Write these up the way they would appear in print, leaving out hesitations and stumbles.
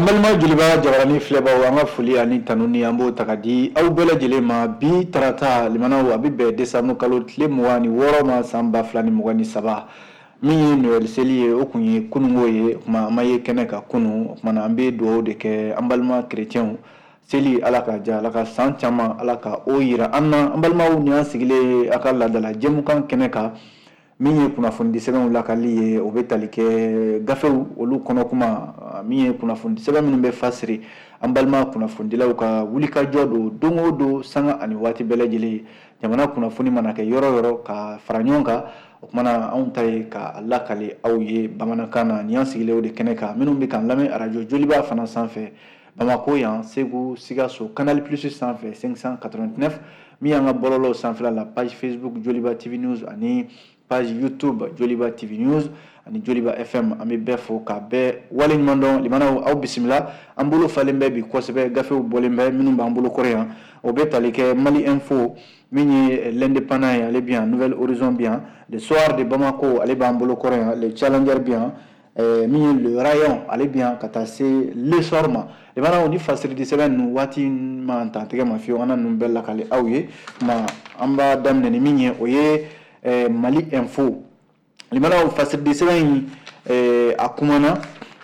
Amalma Juliba Jabarani Fleba Wanga Fuli ani Tanuni Ambo Takadi au bela jelema bi tarata limana wabibe desamu kalo tle muwani woroma samba flani muwani saba mi Noel Seli okunye kunungoye kuma maye keneka kunu kuma na ambe duo de ke ambalma chrétien Seli alaka ja alaka sanchama alaka oyira anna ambalma unya sigile akalla dala jemukan keneka minye kunafundi sɛbɛnw lakali ye o bɛ tali kɛ gafew olu kɔnɔ kuma min ye kunafundi sɛbɛn minnu bɛ fasiri an balima kunnafonidilaw ka wulikajɔ do don o don sanga ani waati bɛɛ lajɛlen jamana kunnafoni mana kɛ yɔrɔ yɔrɔ ka fara ɲɔgɔn kan o kumana anw ta ye ka lakale aw ye bamanankan na nin y'an sigilen o de kɛnɛ kan minnu bɛ k'an lamɛn arajo Joliba fana sanfɛ Bamako yan Segu Sikaso Canal Plus sanfɛ 589 min y'an ka bɔlɔlɔw sanfɛla la page Facebook Joliba TV News ani page YouTube Joliba TV News ani Joliba FM an bɛ bɛɛ fo ka bɛɛ wale ɲuman dɔn limanaw aw bisimila an bolo falen bɛ bi kosɛbɛ gafew bɔlen bɛ minnu b'an bolo kɔrɔ yan o bɛ tali kɛ Mali Info min ye l'indépendant ye ale bi yan Nouvelle Horizon bi yan le soir de Bamako ale b'an bolo kɔrɔ yan le Challenger bi yan min ye le Rayon ale bi yan ka taa se le soir ma limanaw ni fasiridi sɛbɛn ninnu waati ma tan tɛgɛ ma fiyewu an na ninnu bɛɛ lakale aw ye kuma an b'a daminɛ ni min ye o ye Mali Info limanaw fasiridi sɛbɛn a kumana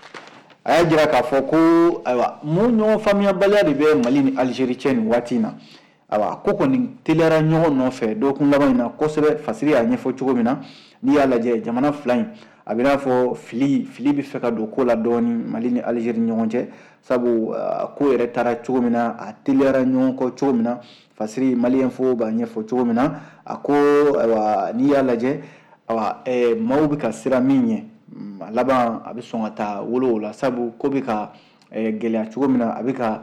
a y'a jira k'a fɔ ko ayiwa mun ɲɔgɔn faamuyabaliya de bɛ Mali ni Algérie cɛ nin waati in na ayiwa ko kɔni teliyara ɲɔgɔn nɔfɛ dɔgɔkun laban in na kosɛbɛ fasiri y'a ɲɛfɔ cogo min na n'i y'a lajɛ jamana fila in a bɛ n'a fɔ fili bɛ fɛ ka don ko la dɔɔni Mali ni Algérie ni ɲɔgɔn cɛ sabu ko yɛrɛ taara cogo min na a teliyara ɲɔgɔn kɔ cogo min na fasiri Mali Info b'a ɲɛfɔ cogo min na a ko ayiwa n'i y'a lajɛ ayiwa maaw bɛ ka siran min ɲɛ a laban a bɛ sɔn ka taa wolo o la sabu ko bɛ ka gɛlɛya cogo min na a bɛ ka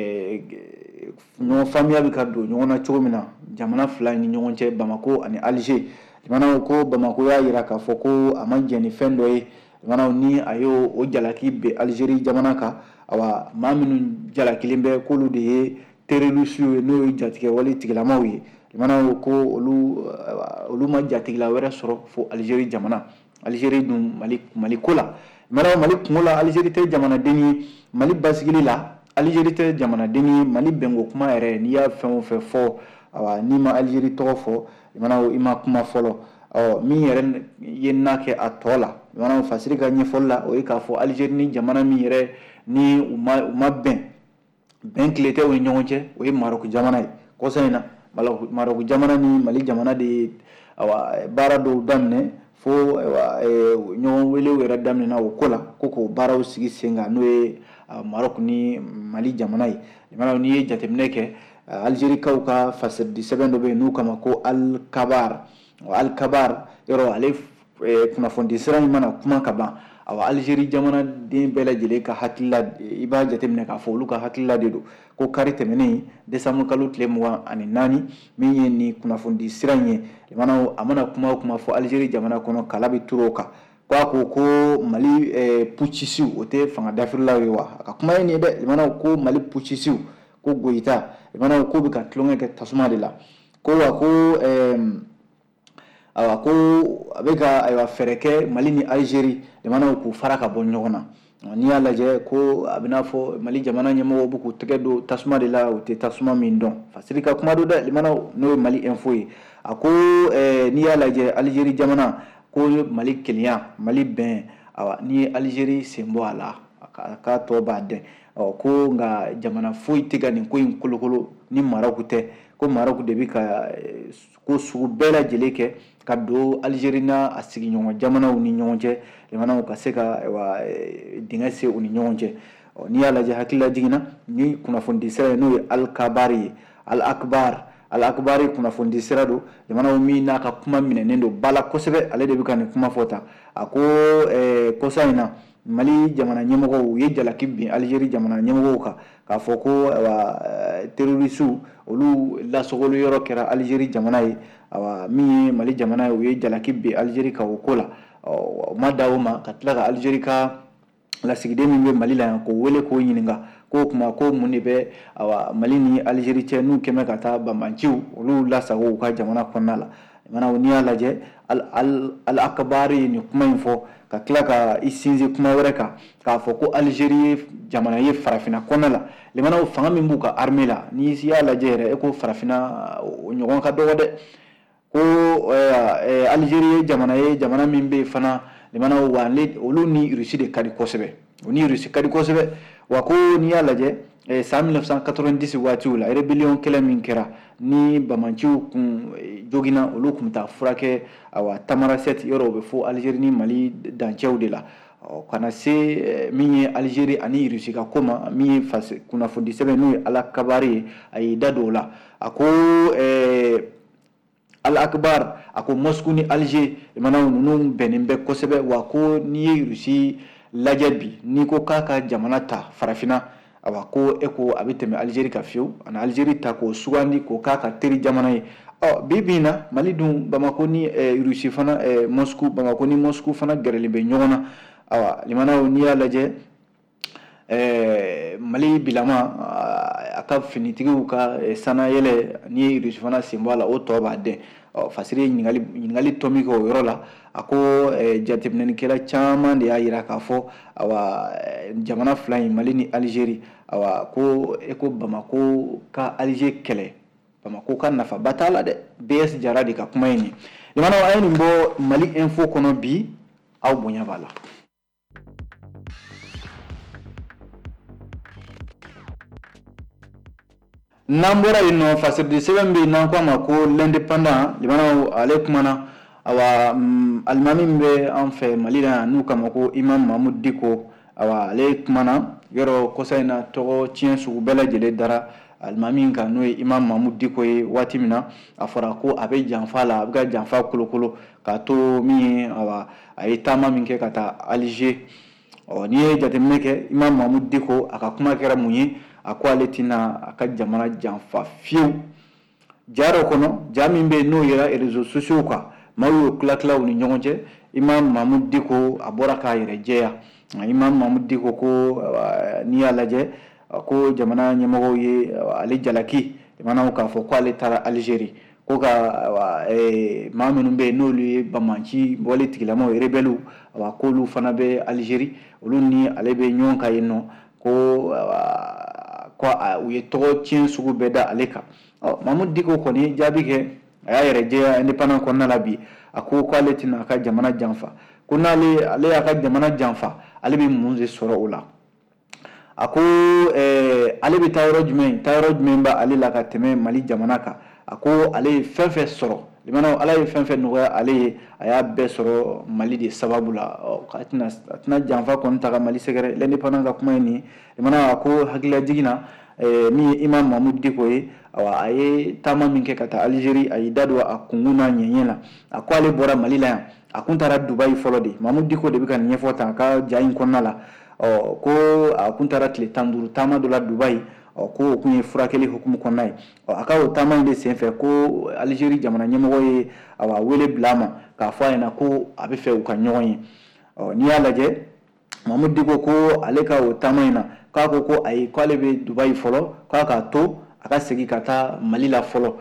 ɲɔgɔn faamuya bɛ ka don ɲɔgɔn na cogo min na jamana fila ni ɲɔgɔn cɛ Bamako ani Alger jamanaw ko Bamako y'a jira k'a fɔ ko a ma jɛn ni fɛn dɔ ye jamanaw ni a y'o jalaki bɛ Algérie jamana kan awa maa minnu jalakilen bɛ k'olu de ye terroriste ye n'o ye jatigɛ wale tigilamaw ye jamanaw ko olu ma jatigila wɛrɛ sɔrɔ fo Algérie jamana Algérie dun Mali ko la Mali kungo la Algérie tɛ jamanaden ye Mali basigili la Algérie tɛ jamanaden ye Mali bɛnko kuma yɛrɛ n'i y'a fɛn o fɛn fɔ awa n'i ma Algérie tɔgɔ fɔ jamanaw i ma kuma fɔlɔ min yɛrɛ ye n'a kɛ a tɔ la jamanaw fasiri ka ɲɛfɔli la o ye k'a fɔ Algérie ni jamana min yɛrɛ ni u ma bɛn tile tɛ u ni ɲɔgɔn cɛ o ye Maroc jamana ye kɔsa in na Maroc jamana ni Mali jamana de ye baara dɔw daminɛ fo ɲɔgɔn welew yɛrɛ daminɛna o ko la ko k'o baaraw sigi sen kan n'o ye Maroc ni Mali jamana ye jamanaw n'i ye jateminɛ kɛ Algérie kaw ka fasiridi sɛbɛn dɔ bɛ yen n'u kama ko Al-Kabar yɔrɔ ale kunnafoni sira in mana kuma ka ban awa Algérie jamanaden bɛɛ lajɛlen ka hakilila i b'a jateminɛ k'a fɔ olu ka hakilila de don ko kari tɛmɛnen décembre kalo tile 24 min ye ni kunnafoni sira in ye jamanaw a mana kuma o kuma fɔ Algérie jamana kɔnɔ kala bɛ turu o kan ko Mali putschistes o tɛ fanga dafirilaw ye wa a ka kuma ye nin ye dɛ jamanaw ko Mali putschistes ko Goyita jamanaw ko bɛ ka tulonkɛ kɛ tasuma de la ko a bɛ ka fɛɛrɛ kɛ Mali ni Algérie jamanaw k'u fara ka bɔ ɲɔgɔn na n'i y'a lajɛ ko a bɛ n'a fɔ Mali jamana ɲɛmɔgɔw bɛ k'u tɛgɛ don tasuma de la u tɛ tasuma min dɔn fasiri ka kuma do dɛ jamanaw n'o ye Mali Info ye a ko n'i y'a lajɛ Algérie jamana ko Mali kelenya Mali bɛn awa n'i ye Algérie sen bɔ a la k'a tɔ b'a dɛn ko nka jamana foyi tɛ ka nin ko in kolokolo ni Maroc tɛ ko Maroc de bɛ ka ko sugu bɛɛ lajɛlen kɛ ka don Algérie n'a a sigiɲɔgɔn jamanaw ni ɲɔgɔn cɛ jamanaw ka se ka dingɛ se u ni ɲɔgɔn cɛ n'i y'a lajɛ hakilila jiginna ni kunnafoni sira ye n'o ye Al-Kabar ye Al-Akbar kunnafoni sira don jamanaw min n'a ka kuma minɛnen don bala kosɛbɛ ale de bɛ ka nin kuma fɔ tan a ko kɔsa in na Mali jamana ɲɛmɔgɔw u ye jalaki bin Algérie jamana ɲɛmɔgɔw kan k'a fɔ ko terroristes olu lasogoli yɔrɔ kɛra Algérie jamana ye min ye Mali jamana ye u ye jalaki bin Algérie kan o ko la o ma da o ma ka tila ka Algérie ka lasigiden min bɛ Mali la yan k'o wele k'o ɲininka k'o kuma ko mun de bɛ Mali ni Algérie cɛ n'u kɛmɛ ka taa banbanciw olu lasago u ka jamana kɔnɔna la mana ni y'a lajɛ al akbari ni kuma in fɔ ka tila ka i sinsin kuma wɛrɛ kan k'a fɔ ko Algérie jamana ye farafina kɔnɔ la limana fanga min b'u ka armée la ni y'a lajɛ yɛrɛ e ko farafina o ɲɔgɔn ka dɔgɔ dɛ ko Algérie jamana min bɛ fana limana wa olu ni Russie de ka di kosɛbɛ o ni Russie ka di kosɛbɛ wa ko ni y'a lajɛ san 1990 waatiw la rébellion kɛlɛ min kɛra ni bamanciw kun jogina olu kun taa furakɛ Tamaracet yɔrɔ o bɛ fɔ Algérie ni Mali dancɛw de la kana se min ye Algérie ani Russie ka ko ma min ye kunnafoni sɛbɛn n'o ye Al-Akbari ye a y'i da don o la a ko Al-Akbar a ko Moscou ni Alger mana ninnu bɛnnen bɛ kosɛbɛ wa ko n'i ye Russie lajɛ bi n'i ko k'a ka jamana ta farafina ko e ko a bɛ tɛmɛ Algérie ka fiyewu ani Algérie ta k'o sugandi k'o k'a ka teri jamana ye bi na Mali dun Bamako ni Russie fana Moscou Bamako ni Moscou fana gɛrɛlen bɛ ɲɔgɔn na limanaw n'i y'a lajɛ Mali bilama a ka finitigiw ka sanayɛlɛ ni ye Russie fana sen bɔ a la o tɔ b'a dɛn fasiri ye ɲininkali tɔ min kɛ o yɔrɔ la a ko jateminɛlikɛla caman de y'a jira k'a fɔ jamana fila in Mali ni Algérie ko Bamako ka Alger kɛlɛ Bamako ka nafaba t'a la dɛ BS Jara de ka kuma ye nin limanaw a ye nin bɔ Mali Info kɔnɔ bi aw bonya b'a la. N'an bɔra yen nɔ fasiridi sɛbɛn bɛ yen n'an k'a ma ko l'indépendant limanaw ale kumana alimami min bɛ an fɛ Mali la yan n'u kama ko Imam Mahmud Diko ale kumana yɔrɔ kɔsa in na tɔgɔ tiɲɛ sugu bɛɛ lajɛlen dara alimami kan n'o ye Imam Mahmud Diko ye waati min na a fɔra ko a bɛ janfa la a bɛ ka janfa kolokolo k'a to min ye a ye taama min kɛ ka taa Alger n'i ye jateminɛ kɛ Imam Mahmud Diko a ka kuma kɛra mun ye a ko ale tɛna a ka jamana janfa fiyewu ja dɔ kɔnɔ ja min bɛ yen n'o yɛrɛ réseaux sociaux kan maaw y'o tila u ni ɲɔgɔn cɛ Imam Mahmud Diko a bɔra k'a yɛrɛ jɛya Imam Mahmud Diko ko n'i y'a lajɛ ko jamana ɲɛmɔgɔw ye ale jalaki limanaw k'a fɔ ko ale taara Algérie ko ka maa minnu bɛ yen n'olu ye bamanci wale tigilamaw rebelles k'olu fana bɛ Algérie olu ni ale bɛ ɲɔgɔn kan yen nɔ ko u ye tɔgɔ tiɲɛ sugu bɛɛ da ale kan Mahmud Diko kɔni jaabi kɛ a y'a yɛrɛ jɛya indépendant kɔnɔna la bi a ko k'ale tɛna a ka jamana janfa ko n'ale y'a ka jamana janfa ale bɛ mun de sɔrɔ o la a ko ale bɛ taa yɔrɔ jumɛn b'ale la ka tɛmɛ Mali jamana kan a ko ale ye fɛn fɛn sɔrɔ limanaw ala ye fɛn fɛn nɔgɔya ale ye a y'a bɛɛ sɔrɔ Mali de sababu la a tɛna janfa kɔni ta ka Mali sɛgɛrɛ l'indépendant ka kuma ye nin ye limanaw a ko hakilila jiginna min ye Imam Mahmud Diko ye a ye taama min kɛ ka taa Algérie a y'i da don a kunkun n'a ɲɛɲɛ la a ko ale bɔra Mali la yan a kun taara Dubaï fɔlɔ de Mahmud Diko de bɛ ka nin ɲɛfɔ tan a ka ja in kɔnɔna la ko a kun taara tile 15 taama dɔ la Dubaï ko o kun ye furakɛli hukumu kɔnɔna ye a ka o taama in de senfɛ ko Algérie jamana ɲɛmɔgɔ ye wele bila a ma k'a fɔ a ɲɛna ko a bɛ fɛ u ka ɲɔgɔn ye n'i y'a lajɛ Mahmud Diko ko ale ka o taama in na k'a ko ayi k'ale bɛ Dubaï fɔlɔ k'a k'a to a ka segin ka taa Mali la fɔlɔ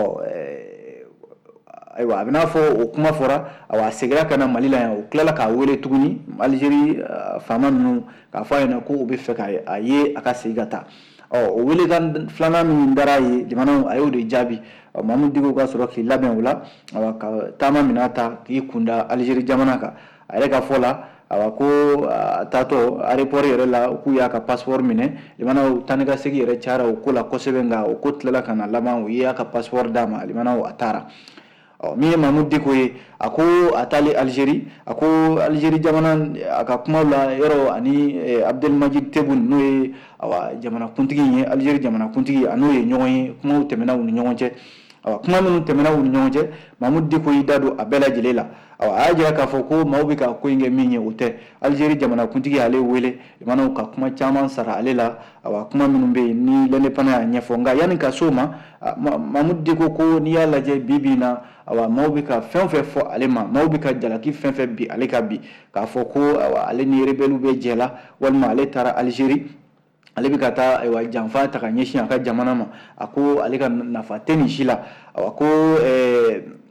ayiwa a bɛ n'a fɔ o kuma fɔra a seginna ka na Mali la yan o tilala k'a wele tuguni Algérie faama ninnu k'a fɔ a ɲɛna ko u bɛ fɛ k'a ye a ka segin ka taa o welekan filanan min dara ye jamanaw a y'o de jaabi Mahmud Diko ka sɔrɔ k'i labɛn o la ka taama minɛ ta k'i kunda Algérie jamana kan a yɛrɛ ka fɔ la ko taatɔ aéroport yɛrɛ la k'u y'a ka passeport minɛ limanaw taa ni ka segin yɛrɛ cayara o ko la kosɛbɛ nka o ko tilala ka na laban u y'a ka passeport d'a ma limanaw a taara min ye Mahmud Diko ye a ko a taalen Algérie a ko Algérie jamana a ka kumaw la yɔrɔ ani Abdelmajid Tebboune n'o ye jamanakuntigi ye Algérie jamanakuntigi a n'o ye ɲɔgɔn ye kumaw tɛmɛna u ni ɲɔgɔn cɛ kuma minnu tɛmɛna u ni ɲɔgɔn cɛ Mahmud Diko y'i da don a bɛɛ lajɛlen la a y'a jira k'a fɔ ko maaw bɛ ka ko in kɛ min ye o tɛ Algérie jamanakuntigi y'ale wele limanaw ka kuma caman sara ale la kuma minnu bɛ yen ni l'indépendant y'a ɲɛfɔ nka yanni ka s'o ma Mahmud Diko ko n'i y'a lajɛ bi in na maaw bɛ ka fɛn o fɛn fɔ ale ma maaw bɛ ka jalaki fɛn fɛn bi ale ka bi k'a fɔ ko ale ni rebelles bɛ jɛ la walima ale taara Algérie ale bɛ ka taa janfa ta ka ɲɛsin a ka jamana ma a ko ale ka nafa tɛ nin si la ko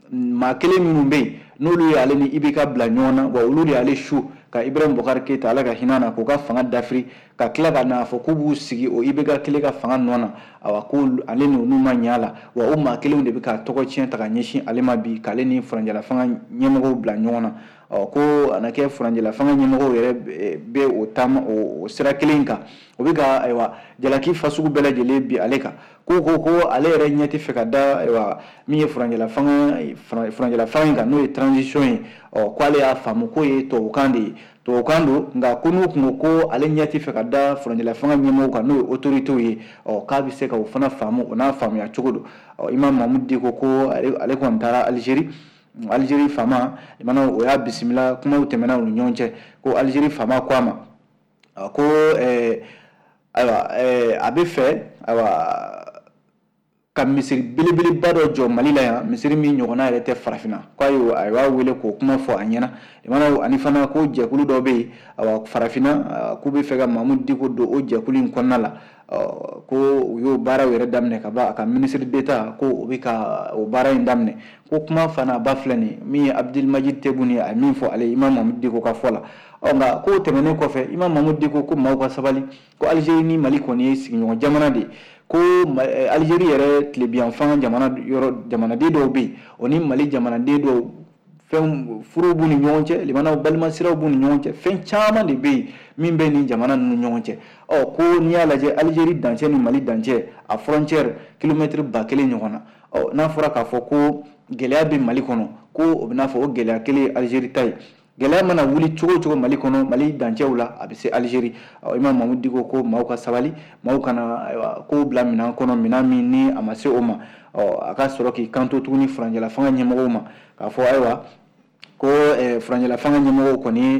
maa kelen minnu bɛ yen n'olu ye ale ni IBK bila ɲɔgɔn na wa olu de y'ale su ka Ibrahim Boubacar Keita Ala ka hinɛ na k'u ka fanga dafiri ka tila ka n'a fɔ k'u b'u sigi o IBK kelen ka fanga nɔ na ko ale n'olu ma ɲɛ a la wa o maa kelenw de bɛ ka tɔgɔ tiɲɛ ta ka ɲɛsin ale ma bi k'ale ni Furanjɛla fanga ɲɛmɔgɔw bila ɲɔgɔn na ko a na kɛ Furanjɛla fanga ɲɛmɔgɔw yɛrɛ bɛ o sira kelen kan o bɛ ka jalaki fasugu bɛɛ lajɛlen bi ale kan ko ale yɛrɛ ɲɛ tɛ fɛ ka da min ye Furanjɛla fanga in kan n'o ye transition ye ko ale y'a faamu k'o ye tubabukan de ye tubabukan don nka ko n'u kun ko ale ɲɛ tɛ fɛ ka da Furanjɛla fanga ɲɛmɔgɔw kan n'o ye autorités ye k'a bɛ se ka o fana faamu o n'a faamuya cogo don Imam Mamudu Diko ko ale kɔni taara Algérie faama o y'a bisimila kumaw tɛmɛna u ni ɲɔgɔn cɛ ko Algérie faama ko a ma ko a bɛ fɛ ka misiri belebeleba dɔ jɔ Mali la yan misiri min ɲɔgɔnna yɛrɛ tɛ farafinna a y'a wele k'o kuma fɔ a ɲɛna ani fana ko jɛkulu dɔ bɛ yen farafinna k'u bɛ fɛ ka Mamudu Diko don o jɛkulu in kɔnɔna la ko u y'o baaraw yɛrɛ daminɛ ka ban a ka ministre d'État ko o bɛ ka o baara in daminɛ ko kuma fana ba filɛ nin min ye Abdelmajid Tebboune a ye min fɔ ale Imam Mamudu Diko ka fɔ la nka ko tɛmɛnen kɔfɛ Imam Mamudu Diko ko maaw ka sabali ko Algérie ni Mali kɔni ye sigiɲɔgɔn jamana de ye ko Algérie yɛrɛ tilebiyanfan jamanaden dɔw bɛ yen o ni Mali jamanaden dɔw fɛn furuw b'u ni ɲɔgɔn cɛ limanaw balima siraw b'u ni ɲɔgɔn cɛ fɛn caman de bɛ yen min bɛ nin jamana ninnu ni ɲɔgɔn cɛ ko n'i y'a lajɛ Algérie dancɛ ni Mali dancɛ a frontière kilomètre 1000 ɲɔgɔn na n'a fɔra k'a fɔ ko gɛlɛya bɛ Mali kɔnɔ ko o bɛ n'a fɔ o gɛlɛya kelen ye Algérie ta ye gɛlɛya mana wuli cogo o cogo Mali kɔnɔ Mali dancɛw la a bɛ se Algérie Imam Mamudu Diko ko maaw ka sabali maaw kana ko bila minɛn kɔnɔ minɛn min ni a ma se o ma a ka sɔrɔ k'i kanto tuguni Furanjɛla fanga ɲɛmɔgɔw ma k'a fɔ ayiwa ko Furanjɛla fanga ɲɛmɔgɔw kɔni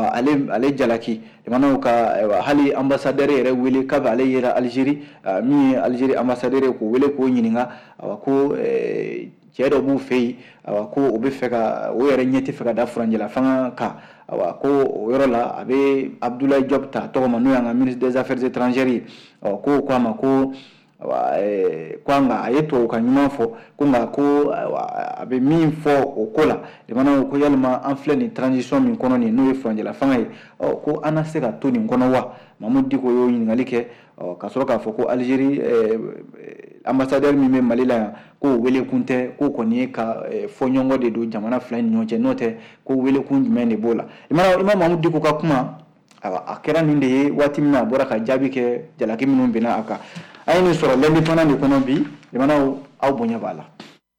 ale jalaki jamanaw ka hali ambassadeur yɛrɛ wele k'a bɛ ale yera Algérie min ye Algérie ambassadeur ye k'o wele k'o ɲininka ko cɛ dɔ b'u fɛ yen ko o bɛ fɛ ka o yɛrɛ ɲɛ tɛ fɛ ka da Furanjɛla fanga kan ko o yɔrɔ la a bɛ Abdoulaye Diop ta tɔgɔ ma n'o y'an ka ministre des affaires étrangères ye ko a ma ko a ye tubabukan ɲuman fɔ ko nka ko a bɛ min fɔ o ko la jamanaw ko yalima an filɛ nin transition min kɔnɔ nin n'o ye Furanjɛla fanga ye ko an na se ka to nin kɔnɔ wa Mamudu Diko y'o ɲininkali kɛ ka sɔrɔ k'a fɔ ko Algérie ambassadeur min bɛ Mali la yan k'o wele kun tɛ k'o kɔni ye ka fɔɲɔgɔnkɔ de don jamana fila ni ɲɔgɔn cɛ n'o tɛ ko wele kun jumɛn de b'o la Imam Mamudu Diko ka kuma a kɛra nin de ye waati min na a bɔra ka jaabi kɛ jalaki minnu bɛnna a kan a ye nin sɔrɔ lundi fana de kɔnɔ bi jamanaw aw bonya b'a la.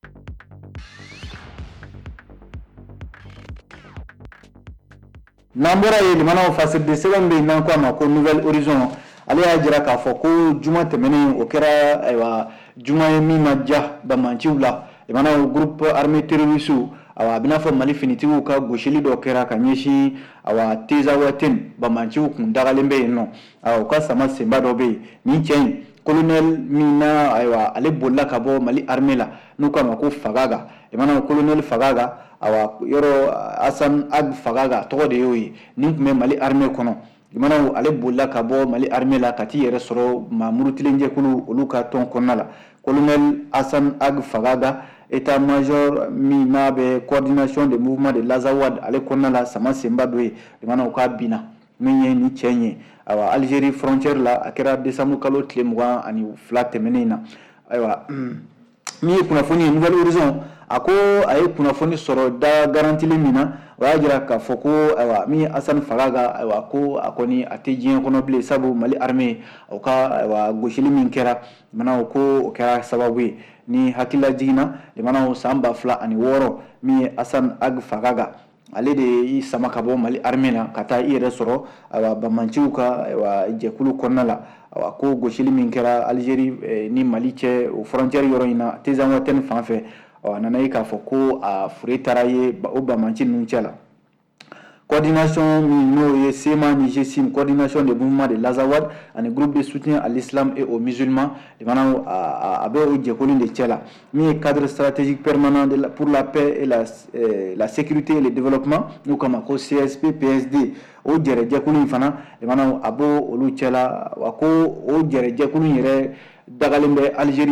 N'an bɔra ye limanaw fasiride sɛbɛn bɛ yen n'an ko a ma ko Nouvelle Horizon ale y'a jira k'a fɔ ko juma tɛmɛnen o kɛra juma ye min ma ja bamanciw la limanaw groupe armé terroriste a bɛna fɔ Mali finitigiw ka gosili dɔ kɛra ka ɲɛsin Tezawaten bamanciw kun dagalen bɛ yen nɔ u ka sama senba dɔ bɛ yen nin cɛ in colonel min na ale bolila ka bɔ Mali armée la n'u k'a ma ko Fagaga limanaw colonel Fagaga yɔrɔ Hassan Ag Fagaga tɔgɔ de y'o ye nin tun bɛ Mali armée kɔnɔ limanaw ale bolila ka bɔ Mali armée la ka t'i yɛrɛ sɔrɔ murutilenjɛkulu olu ka tɔn kɔnɔna la colonel Hassan Ag Fagaga état-major min n'a bɛ coordination de mouvement de l'Azawad ale kɔnɔna la sama senba dɔ ye limanaw k'a binna min ye ni cɛ in ye Algérie frontière la a kɛra décembre kalo tile 22 tɛmɛnen na min ye kunnafoni ye Nouvelle Horizon a ko a ye kunnafoni sɔrɔ da garantilen min na o y'a jira k'a fɔ ko min ye Hassan Fagaga ko a kɔni a tɛ diɲɛ kɔnɔ bilen sabu Mali armée o ka gosili min kɛra limanaw ko o kɛra sababu ye ni hakilila jiginna limanaw san 2006 min ye Hassan Ag Fagaga ale de y'i sama ka bɔ Mali armée la ka taa i yɛrɛ sɔrɔ bamanciw ka jɛkulu kɔnɔna la ko gosili min kɛra Algérie ni Mali cɛ o frontière yɔrɔ in na Tezawaten fan fɛ a nana ye k'a fɔ ko a fure taara ye o bamanci ninnu cɛ la coordination min n'o ye SEMA ni GSIM coordination des mouvements de l'Azawad ani groupe de soutien à l'islam et aux musulmans limanaw a bɛ o jɛkulu de cɛ la min ye cadre stratégique permanent pour la paix et la sécurité et le développement n'u kama ko CSP PSD o jɛrɛjɛkulu in fana limanaw a b'o olu cɛ la wa ko o jɛrɛjɛkulu in yɛrɛ dagalen bɛ Algérie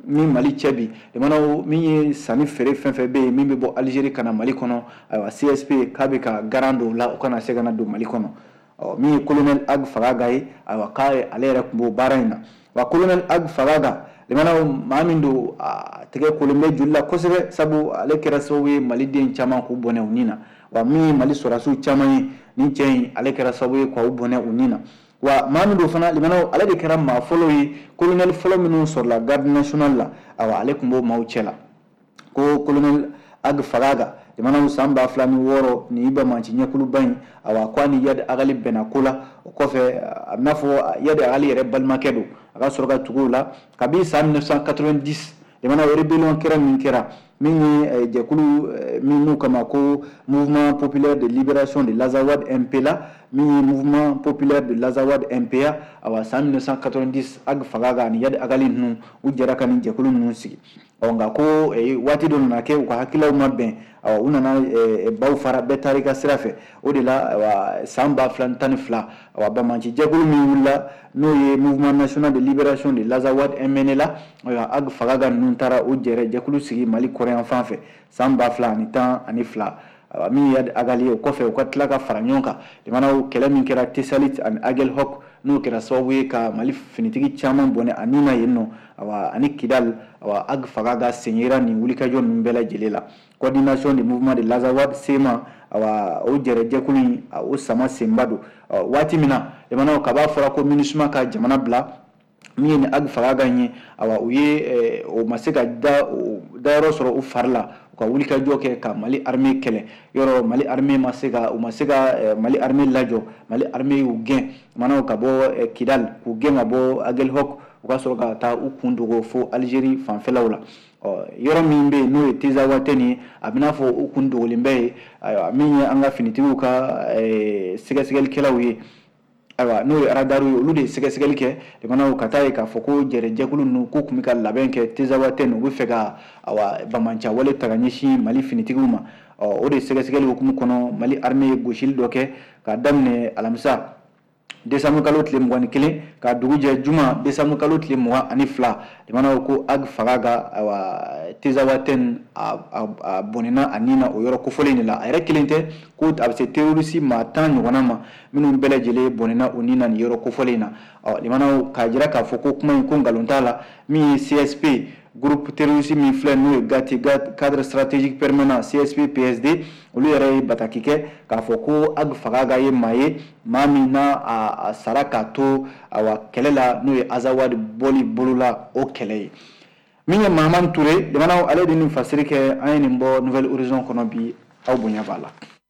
min Mali cɛbi limanaw min ye sanni feere fɛn fɛn bɛ yen min bɛ bɔ Algérie kana Mali kɔnɔ ayiwa CSP k'a bɛ ka garan don la o kana se ka na don Mali kɔnɔ min ye colonel Ag Fagaga ye ayiwa k'a ale yɛrɛ tun b'o baara in na wa colonel Ag Fagaga limanaw maa min don a tɛgɛ kolen bɛ joli la kosɛbɛ sabu ale kɛra sababu ye maliden caman k'u bɔnɛ u ni na wa min ye Mali sɔrɔdasiw caman ye nin cɛ in ale kɛra sababu ye k'u bɔnɛ u ni na wa maa min don fana limanaw ale de kɛra maa fɔlɔ ye colonel fɔlɔ minnu sɔrɔla garde nationale la ayiwa ale tun b'o maaw cɛ la ko colonel Ag Fagaga limanaw san 2006 ni Iba Manci ɲɛkuluba in ayiwa ko a ni Yadi Agali bɛnna ko la o kɔfɛ a bɛna fɔ Yadi Agali yɛrɛ balimakɛ don a ka sɔrɔ ka tugu o la kabi san 1990 limanaw rébellion kɛra min kɛra min ye jɛkulu min n'u kama ko mouvement populaire de libération de l'Azawad MPLA min ye mouvement populaire de l'Azawad MPA awa san 1990 Ag Fagaga ni Yadi Agali ninnu u jɛra ka nin jɛkulu ninnu sigi nka ko waati dɔ nana kɛ u ka hakilaw ma bɛn u nana baw fara bɛɛ taara i ka sira fɛ o de la san 2012 Bamanci jɛkulu min wulila n'o ye mouvement national de libération de l'Azawad MNLA Ag Fagaga ninnu taara o jɛrɛ jɛkulu sigi Mali kɔrɔyan fan fɛ san 2012 min Yadi Agali o kɔfɛ u ka tila ka fara ɲɔgɔn kan limanaw kɛlɛ min kɛra Tesalit ani Aguelhok n'o kɛra sababu ye ka Mali finitigi caman bɔnɛ a nin na yen nɔ ani Kidal Ag Fagaga senyera nin wulikajɔ ninnu bɛɛ lajɛlen la coordination du mouvement de l'Azawad SEMA o jɛrɛ jɛkulu in o sama senba don waati min na limanaw k'a fɔra ko MINUSMA ka jamana bila min ye ni Ag Fagaga ye u ye o ma se ka dayɔrɔ sɔrɔ u fari la u ka wulikajɔ kɛ ka Mali armée kɛlɛ yɔrɔ Mali armée ma se ka Mali armée lajɔ Mali armée y'u gɛn limanaw ka bɔ Kidal k'u gɛn ka bɔ Aguelhok u ka sɔrɔ ka taa u kun dogo fo Algérie fanfɛlaw la yɔrɔ min bɛ yen n'o ye Tezawaten ye a bɛ n'a fɔ u kun dogolen bɛ ye min ye an ka finitigiw ka sɛgɛsɛgɛlikɛlaw ye ayiwa n'o ye radar ye olu de ye sɛgɛsɛgɛli kɛ limanaw ka taa ye k'a fɔ ko jɛkulu ninnu k'u tun bɛ ka labɛn kɛ Tezawaten u bɛ fɛ ka Bamanci wale ta ka ɲɛsin Mali finitigiw ma o de sɛgɛsɛgɛli hukumu kɔnɔ Mali armée ye gosili dɔ kɛ k'a daminɛ alamisa décembre kalo tile 21 ka dugu jɛ juma décembre kalo tile 22 limanaw ko Ag Fagaga Tezawaten a bɔnɛna a nin na o yɔrɔ kofɔlen de la a yɛrɛ kelen tɛ ko a bɛ se terroriste maa 10 ɲɔgɔnna ma minnu bɛɛ lajɛlen bɔnɛna o nin na nin yɔrɔ kofɔlen na limanaw k'a jira k'a fɔ ko kuma in ko nkalon t'a la min ye CSP groupe terroriste min filɛ n'o ye GATI cadre stratégique permanent CSP PSD olu yɛrɛ ye bataki kɛ k'a fɔ ko Ag Fagaga ye maa ye maa min na a sara k'a to kɛlɛ la n'o ye Azawad bɔli bolo la o kɛlɛ ye min ye Mahamani Ture limanaw ale de nin fasiri kɛ an ye nin bɔ Nouvelle Horizon kɔnɔ bi aw bonya b'a la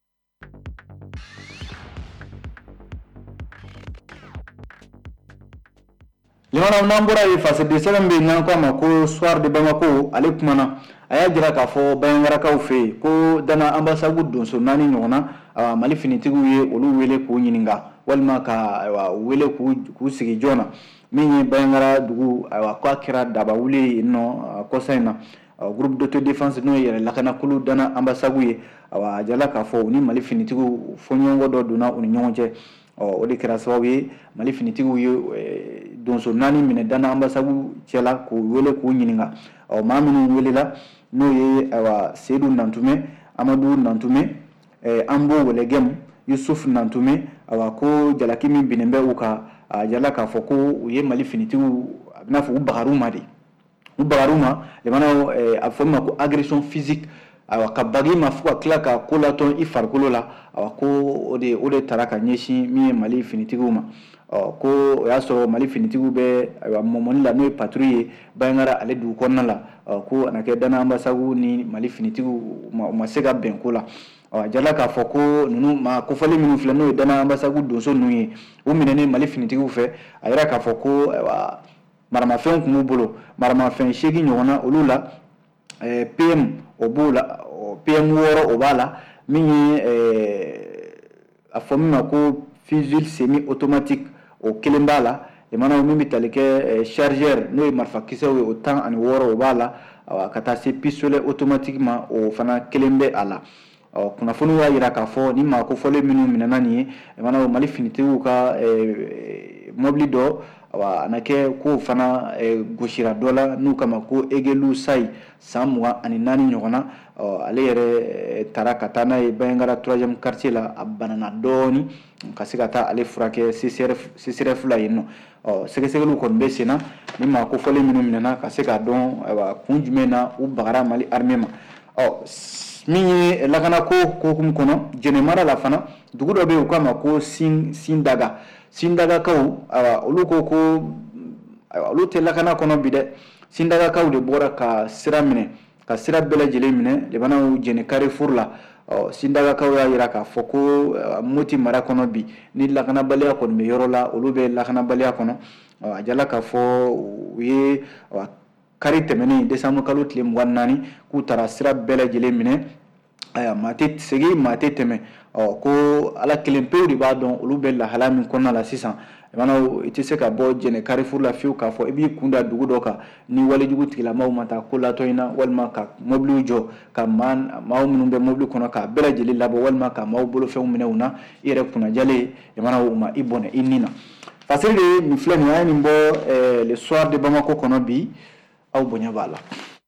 limanaw n'an bɔra ye fasiriden sɛbɛn bɛ yen n'an k'a ma ko Soir de Bamako ale kumana a y'a jira k'a fɔ bayangarakaw fɛ yen ko dana ambassade donso 4 ɲɔgɔnna Mali finitigiw ye olu wele k'u ɲininka walima ka wele k'u sigi joona min ye bayangara dugu k'a kɛra daba wuli yen nɔ kɔsa in na groupe d'autodéfense n'o ye yɛrɛ lakanakulu dana ambassade ye a jala k'a fɔ u ni Mali finitigiw fɔɲɔgɔnkɔ dɔ donna u ni ɲɔgɔn cɛ o de kɛra sababu ye Mali finitigiw ye donso 4 minɛ dana ambassade cɛla k'u wele k'u ɲininka maa minnu welela n'o ye Seydou Nantume Amadou Nantume Ambo Welegem Yusuf Nantume ko jalaki min binnen bɛ u ka jala k'a fɔ ko u ye Mali finitigiw a bɛna fɔ u bagar'u ma de u bagar'u ma limanaw a bɛ fɔ ma ko agression physique ka bagi ma fo ka tila ka ko latɔn i farikolo la ko o de taara ka ɲɛsin min ye Mali finitigiw ma ko o y'a sɔrɔ Mali finitigiw bɛ mɔmɔni la n'o ye patrouille ye bayangara ale dugu kɔnɔna la ko a na kɛ dana ambassade ni Mali finitigiw u ma se ka bɛn ko la jala k'a fɔ ko ninnu ma kofɔli minnu filɛ n'o ye dana ambassade donso ninnu ye u minɛnen Mali finitigiw fɛ a yira k'a fɔ ko maramafɛnw tun b'u bolo maramafɛn 8 ɲɔgɔnna olu la PM o b'o la PM 6 o b'a la min ye a fɔ min ma ko fusil semi automatique o kelen b'a la limanaw min bɛ tali kɛ chargeur n'o ye marifakisɛw ye o 16 o b'a la ka taa se pistolet automatique ma o fana kelen bɛ a la kunnafoniw y'a jira k'a fɔ ni maa kofɔlen minnu minɛna nin ye limanaw Mali finitigiw ka mobili dɔ awa anake ko fana goshira dola n'u kama ko Egelu Sai san 24 ɲɔgɔnna ale yɛrɛ tara ka taa n'a ye Bayangara 3e quartier la a banana dɔɔni ka se ka taa ale furakɛ CCRF la yen nɔ sɛgɛsɛgɛliw kɔni bɛ senna ni maa kofɔlen minnu minɛna ka se ka dɔn kun jumɛn na u bagara Mali armée ma min ye lakana ko hukumu kɔnɔ Jɛnɛmara la fana dugu dɔ bɛ yen u k'a ma ko Sindagakaw olu ko olu tɛ lakana kɔnɔ bi dɛ Sindagakaw de bɔra ka sira minɛ ka sira bɛɛ lajɛlen minɛ Lebanaw Jɛnɛ Carrefour la Sindagakaw y'a jira k'a fɔ ko Moti mara kɔnɔ bi ni lakanabaliya kɔni bɛ yɔrɔ la olu bɛ lakanabaliya kɔnɔ a jala k'a fɔ u ye kari tɛmɛnen décembre kalo tile 24 k'u taara sira bɛɛ lajɛlen minɛ maa tɛ segin maa tɛ tɛmɛ ko ala kelen pewu de b'a dɔn olu bɛ lahala min kɔnɔna la sisan i tɛ se ka bɔ Jɛnɛ Carrefour la fiyewu k'a fɔ i b'i kun da dugu dɔ kan ni walejugu tigilamaw ma taa ko latɔ in na walima ka mobiliw jɔ ka maaw minnu bɛ mobili kɔnɔ k'a bɛɛ lajɛlen labɔ walima ka maaw bolofɛnw minɛ u na i yɛrɛ kunnajalen u ma i bɔnɛ i ni na Fasiri de nin filɛ nin an ye nin bɔ le soir de Bamako kɔnɔ bi aw bonya b'a la.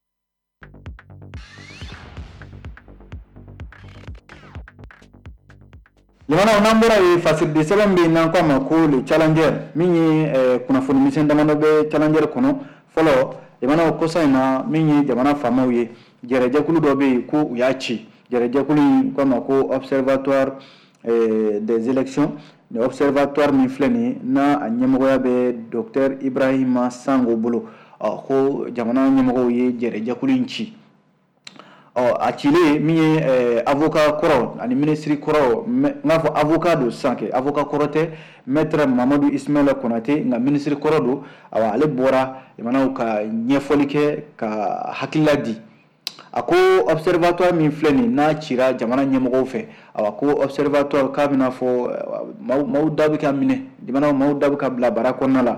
Limana n'an bɔra ye Fasiri de sɛbɛn bɛ yen n'an k'a ma ko le challenger min ye kunnafoni misɛn damadɔ bɛ challenger kɔnɔ fɔlɔ Limana kosa in na min ye jamana faamaw ye jɛrɛjɛkulu dɔ bɛ yen ko u y'a ci jɛrɛjɛkulu in k'a ma ko observatoire des élections ni observatoire min filɛ nin ye n'a a ɲɛmɔgɔya bɛ Docteur Ibrahima Sango bolo ko jamana ɲɛmɔgɔw ye jɛrɛjɛkulu in ci a cilen min ye avocat kɔrɔ ani ministre kɔrɔ n'a fɔ avocat don sisan kɛ avocat kɔrɔ tɛ maître Mamadu Ismaila Konate nka ministre kɔrɔ don ale bɔra jamanaw ka ɲɛfɔli kɛ ka hakilila di a ko observatoire min filɛ nin n'a cira jamana ɲɛmɔgɔw fɛ ko observatoire k'a bɛna fɔ maaw da bɛ ka minɛ jamanaw maaw da bɛ ka bila bara kɔnɔna la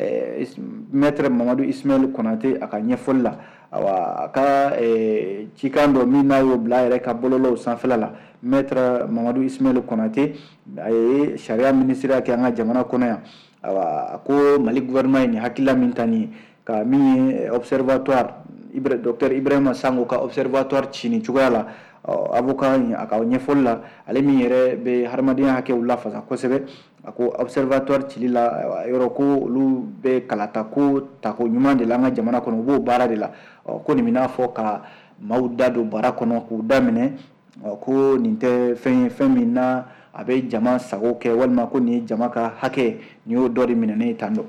maître Mamadu Ismaila Konate a ka ɲɛfɔli la a ka cikan dɔ min n'a y'o bila a yɛrɛ ka bɔlɔlɔw sanfɛla la maître Mamadu Ismaila Konate a ye sariya ministeriya kɛ an ka jamana kɔnɔ yan a ko Mali gouvernement ye nin hakilila min ta nin ye ka min ye observatoire Docteur Ibrahima Sango ka observatoire ci nin cogoya la avocat a ka ɲɛfɔli la ale min yɛrɛ bɛ hadamadenya hakɛw lafasa kosɛbɛ a ko observatoire cili la yɔrɔ ko olu bɛ kalata ko tako ɲuman de la an ka jamana kɔnɔ u b'o baara de la ko nin bɛna fɔ ka maaw da don bara kɔnɔ k'u daminɛ ko nin tɛ fɛn min na a bɛ jama sago kɛ walima ko nin ye jama ka hakɛ nin y'o dɔ de minɛnen ye tan dɔ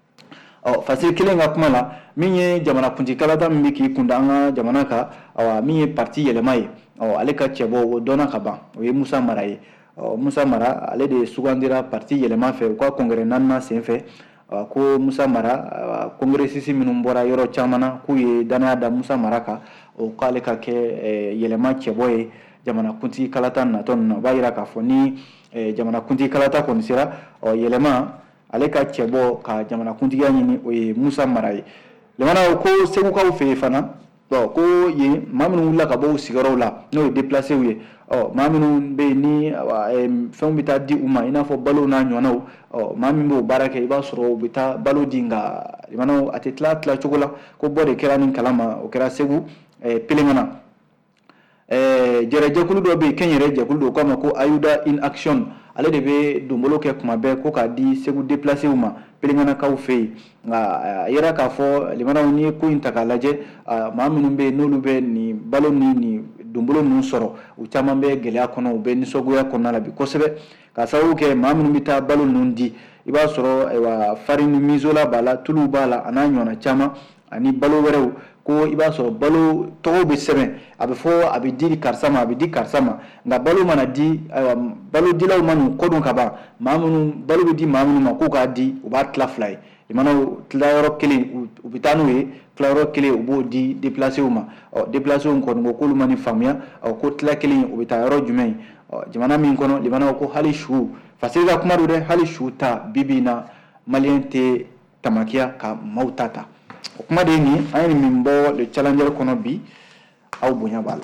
Fasiri kelen ka kuma la min ye jamana kuntikalata min bɛ k'i kunda an ka jamana kan min ye parti yɛlɛma ye ale ka cɛbɔ o dɔnna ka ban o ye Musa Mara ye Musa Mara ale de sugandira parti yɛlɛma fɛ u ka congrès 4nan sen fɛ ko Musa Mara congressiste minnu bɔra yɔrɔ caman na k'u ye danaya da Musa Mara kan o k'ale ka kɛ yɛlɛma cɛbɔ ye jamana kuntikalata natɔ ninnu na o b'a jira k'a fɔ ni jamana kuntikalata kɔni sera yɛlɛma ale ka cɛbɔ ka jamana kuntigiya ɲini o ye Musa Mara ye limana ko segukaw fɛ yen fana ko ye maa minnu wulila ka bɔ u sigiyɔrɔw la n'o ye déplacé ye maa minnu bɛ yen ni fɛnw bɛ taa di u ma i n'a fɔ balo n'a ɲɔgɔnnaw maa min b'o baara kɛ i b'a sɔrɔ u bɛ taa balo di nka limana a tɛ tila cogo la ko bɔ de kɛra nin kalama o kɛra Segu Pelengana jɛrɛjɛkulu dɔ bɛ yen kɛnyɛrɛ jɛkulu dɔ k'a ma ko Ayuda in action ale de bɛ donbolo kɛ kuma bɛɛ ko k'a di Segu déplacé ma Pelenganakaw fɛ yen nka a yɛrɛ k'a fɔ limanaw ni ye ko in ta k'a lajɛ maa minnu bɛ yen n'olu bɛ nin balo ni nin donbolo ninnu sɔrɔ u caman bɛ gɛlɛya kɔnɔ u bɛ nisɔngoya kɔnɔna la bi kosɛbɛ ka sababu kɛ maa minnu bɛ taa balo ninnu di i b'a sɔrɔ farine misola b'a la tulu b'a la a n'a ɲɔgɔnna caman ani balo wɛrɛw ko i b'a sɔrɔ balo tɔgɔw bɛ sɛbɛn a bɛ fɔ a bɛ di karisa ma a bɛ di karisa ma nka balo mana di balo dilaw ma n'u kɔdon ka ban balo bɛ di maa minnu ma k'u k'a di u b'a tila fila ye limanaw tilayɔrɔ kelen u bɛ taa n'u ye tilayɔrɔ kelen u b'o di déplacé ma déplacé kɔni ko k'olu ma nin faamuya ko tila kelen u bɛ taa yɔrɔ jumɛn jamana min kɔnɔ limanaw ko hali su Fasiri ka kuma don dɛ hali su ta bibi in na maliyɛn tɛ tamakiya ka maaw ta o kuma de ye nin an ye min bɔ le challenger kɔnɔ bi aw bonya b'a la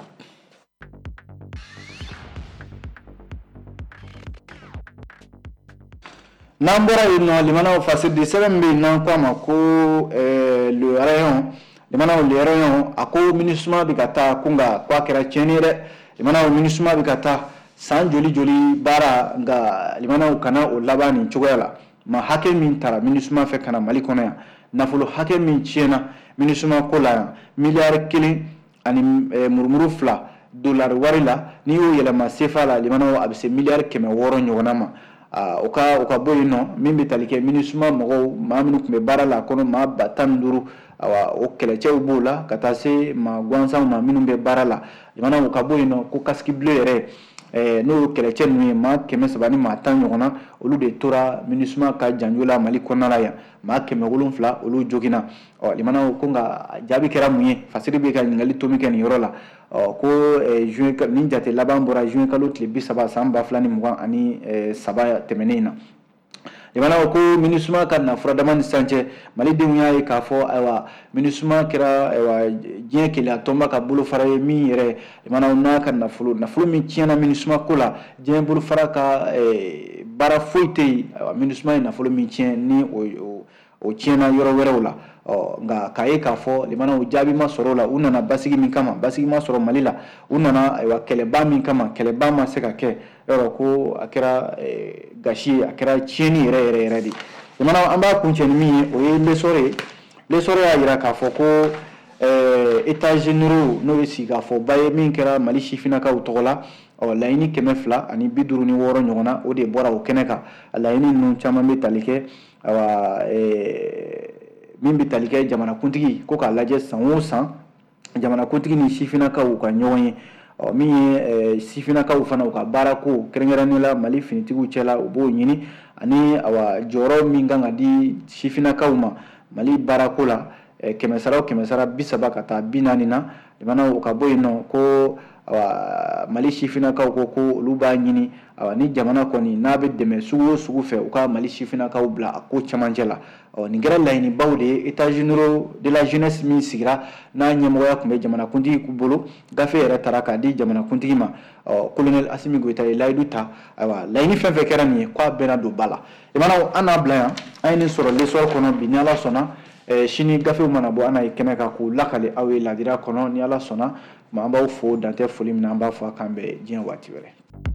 n'an bɔra yen nɔ limanaw fasidi sɛbɛn bɛ yen n'an ko a ma ko le rayon limanaw le rayon a ko MINUSMA bɛ ka taa ko nka ko a kɛra tiɲɛni ye dɛ limanaw MINUSMA bɛ ka taa san joli baara nka limanaw kana o laban nin cogoya la ma hakɛ min taara MINUSMA fɛ kana Mali kɔnɔ yan nafolo hakɛ min tiɲɛna MINUSMA ko la yan miliyari 1 ani murumuru 2 dollar wari la n'i y'o yɛlɛma CFA la limanaw a bɛ se miliyari 600 ɲɔgɔnna ma o ka bɔ yen nɔ min bɛ tali kɛ MINUSMA mɔgɔw maa minnu tun bɛ baara la kɔnɔ maa 15,000 o kɛlɛcɛw b'o la ka taa se maa gansanw ma minnu bɛ baara la limanaw ka bɔ yen nɔ ko casque bleu yɛrɛ n'o ye kɛlɛcɛ ninnu ye maa 300 ni maa 10 ɲɔgɔnna olu de tora MINUSMA ka janjo la Mali kɔnɔna la yan maa 707 olu joginna limanaw ko nka jaabi kɛra mun ye fasiri bɛ ka ɲininkali tomi kɛ nin yɔrɔ la ko juin nin jate laban bɔra juin kalo tile 30 san 2023 tɛmɛnen in na limanaw ko MINUSMA ka nafura dama ni sancɛ malidenw y'a ye k'a fɔ ayiwa MINUSMA kɛra diɲɛ kelenya tɔnba ka bolofara ye min yɛrɛ limanaw n'a ka nafolo min tiɲɛna MINUSMA ko la diɲɛ bolofara ka baara foyi tɛ yen MINUSMA ye nafolo min tiɲɛ ni o tiɲɛna yɔrɔ wɛrɛw la nka k'a ye k'a fɔ limanaw jaabi ma sɔrɔ o la u nana basigi min kama basigi ma sɔrɔ Mali la u nana kɛlɛba min kama kɛlɛba ma se ka kɛ yɔrɔ ko a kɛra gasi ye a kɛra tiɲɛni yɛrɛ de limanaw an b'a kuncɛ ni min ye o ye lesɔre y'a jira k'a fɔ ko états généraux n'o ye sigikafɔba ye min kɛra Mali sifinnakaw tɔgɔ la laɲini 256 ɲɔgɔnna o de bɔra o kɛnɛ kan a laɲini ninnu caman bɛ tali kɛ min bɛ tali kɛ jamanakuntigi ko k'a lajɛ san o san jamanakuntigi ni sifinnakaw ka ɲɔgɔn ye min ye sifinnakaw fana u ka baara ko kɛrɛnkɛrɛnnen la Mali finitigiw cɛla u b'o ɲini ani jɔyɔrɔ min kan ka di sifinnakaw ma Mali baarako la 100 30 ka taa 40 na limanaw ka bɔ yen nɔ ko Mali sifinnakaw ko olu b'a ɲini ni jamana kɔni n'a bɛ dɛmɛ sugu o sugu fɛ u ka Mali sifinnakaw bila a ko camancɛ la nin kɛra laɲinibaw de ye états généraux de la jeunesse min sigira n'a ɲɛmɔgɔya tun bɛ jamanakuntigi bolo gafe yɛrɛ taara k'a di jamanakuntigi ma colonel Asimi Goyita ye layidu ta laɲini fɛn fɛn kɛra nin ye k'a bɛna don ba la limanaw an n'a bila yan an ye nin sɔrɔ lesɔr kɔnɔ bi ni Ala sɔnna sini gafew mana bɔ an n'a ye kɛnɛ kan k'u lakale aw ye ladira kɔnɔ ni Ala sɔnna an b'aw fo dantɛ foli min na an b'a fɔ a kan bɛn diɲɛ waati wɛrɛ